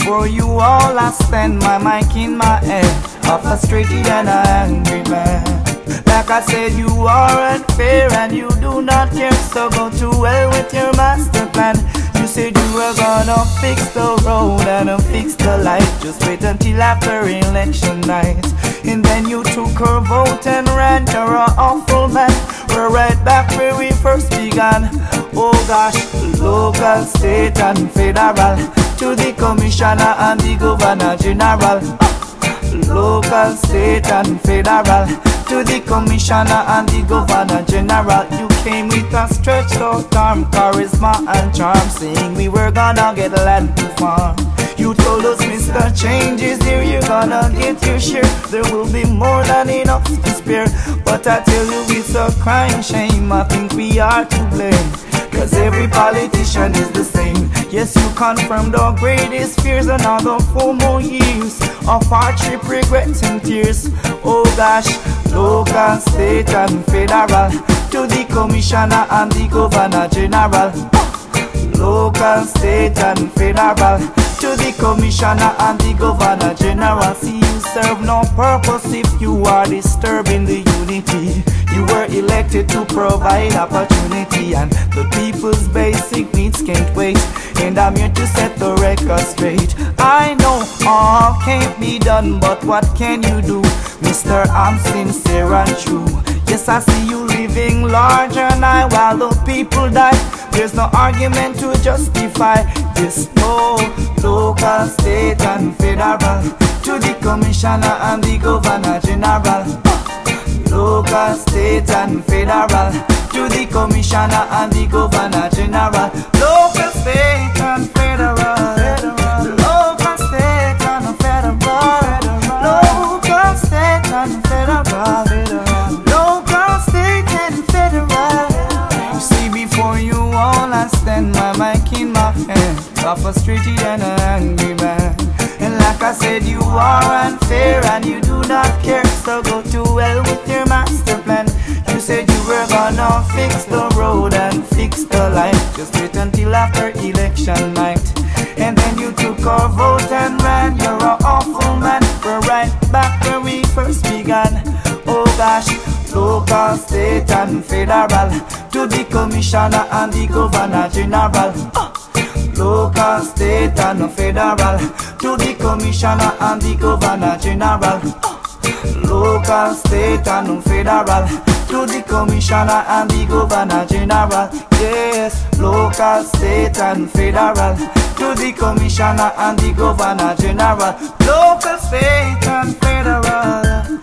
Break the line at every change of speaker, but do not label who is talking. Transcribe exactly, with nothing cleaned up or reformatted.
before you all I stand my mic in my hand, a frustrated and an angry man. Like I said, you are unfair and you do not care, so go to hell with your master plan. You said you were gonna fix the road and uh, fix the light. Just wait until after election night. And then you took her vote and ran. You're an awful man. We're right back where we first began. Oh gosh, local, state and federal, to the commissioner and the governor general. Local, state and federal, to the commissioner and the governor general. You came with a stretched out arm, charisma and charm, saying we were gonna get land to farm. You told us, Mister Change is here, you're gonna get your share. There will be more than enough to spare. But I tell you, it's a crying shame, I think we are to blame, cause every politician is the same. Yes, you confirmed our greatest fears, another four more years of hardship, regrets and tears. Oh gosh, local, state and federal, to the commissioner and the governor general. Local, state and federal, to the commissioner and the governor general. See, you serve no purpose if you are disturbing the unity. You were elected to provide opportunity, and the people's basic needs can't wait. And I'm here to set the record straight. I know all can't be done, but what can you do, Mister I'm sincere and true. Yes, I see you living larger and I while the people die. There's no argument to justify this. No, local, state and federal, to the commissioner and the governor general. Local, state and federal, to the commissioner and the governor general. Local, state and federal, local, state and federal, local, state and federal, local, state and federal. You see, before you all I stand my mic in my hand, a frustrated and an angry man. And like I said, you are unfair and you do not care, so go to hell with your master plan. You said you were gonna fix the road and fix the light. Just wait until after election night. And then you took our vote and ran. You're an awful man. We're right back where we first began. Oh gosh, local, state and federal, to the commissioner and the governor general. Local, state and federal, to the commissioner and the governor general. Local, state and federal, to the commissioner and the governor general. Yes, local, state and federal, to the commissioner and the governor general. Local, state and federal.